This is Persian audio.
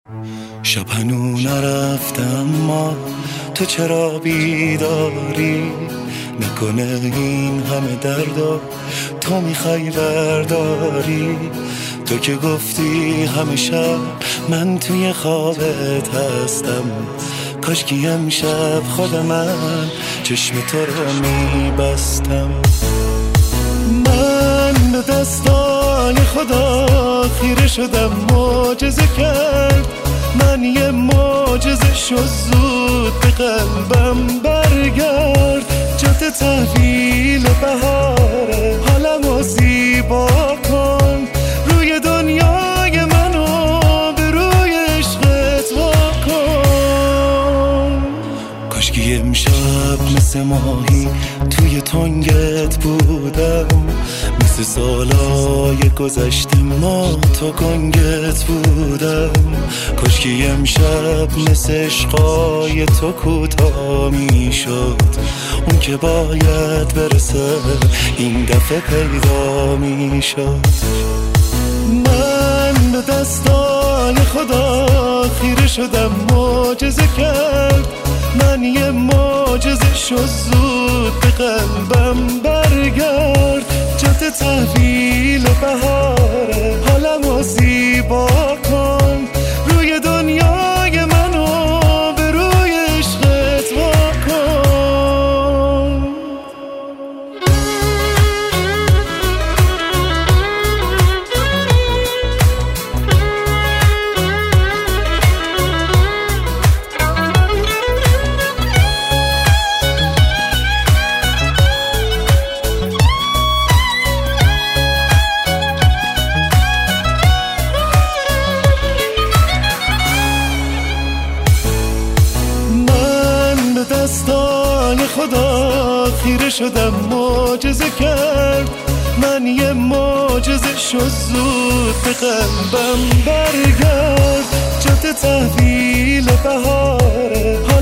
شب هنو نرفته اما تو چرا بیداری؟ نکنه این همه درد تو میخوای برداری؟ تو که گفتی همه شب من توی خوابت هستم، کاش که امشب خود من چشم تو رو میبستم. من به دستای خدا خیره شدم، معجزه کرد، من یه معجزه شو، زود به قلبم برگرد. جات تحویل بهاره، حالمو زیبا کن، روی دنیای منو به روی عشقت واکن. کاشکی امشب مثل ماهی توی تنگت بودم، مثل سالای گذشته ما تو کنگت بودم. کاشکی امشب مثل عشقای تو کوتاه میشد، اون که باید برسه این دفعه پیدا میشد. من به دستای خدا خیره شدم، معجزه کرد، من یه معجزه شو، زود به قلبم برگرد. جات تحویل بهاره، حالمو زیبا کن، روی دنیای منو به روی عشقت واکن. دستای خدا خیره شدم، معجزه کرد، من یه معجزه شو، زود به قلبم برگرد. جات تحویل بهاره،